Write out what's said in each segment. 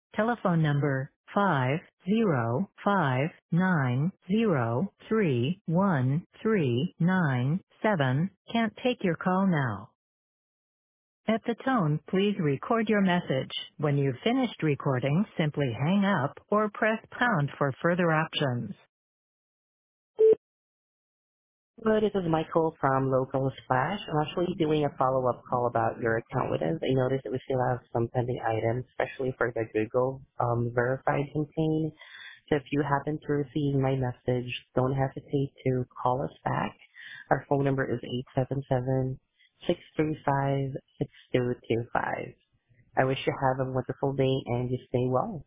Telephone number 505903139 can't take your call now. At the tone, please record your message. When you've finished recording, simply hang up or press pound for further options. Hello, this is Michael from Local Splash. I'm actually doing a follow-up call about your account with us. I noticed that we still have some pending items, especially for the Google verified campaign. So if you happen to receive my message, don't hesitate to call us back. Our phone number is 877-635-6225. I wish you have a wonderful day and you stay well.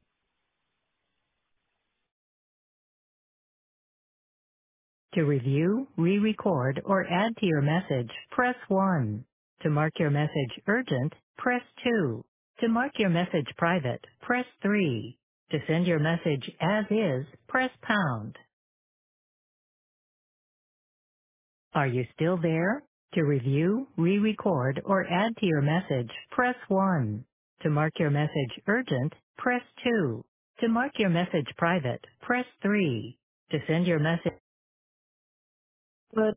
To review, re-record, or add to your message, press 1. To mark your message urgent, press 2. To mark your message private, press 3. To send your message as is, press pound. Are you still there? To review, re-record, or add to your message, press 1. To mark your message urgent, press 2. To mark your message private, press 3. To send your message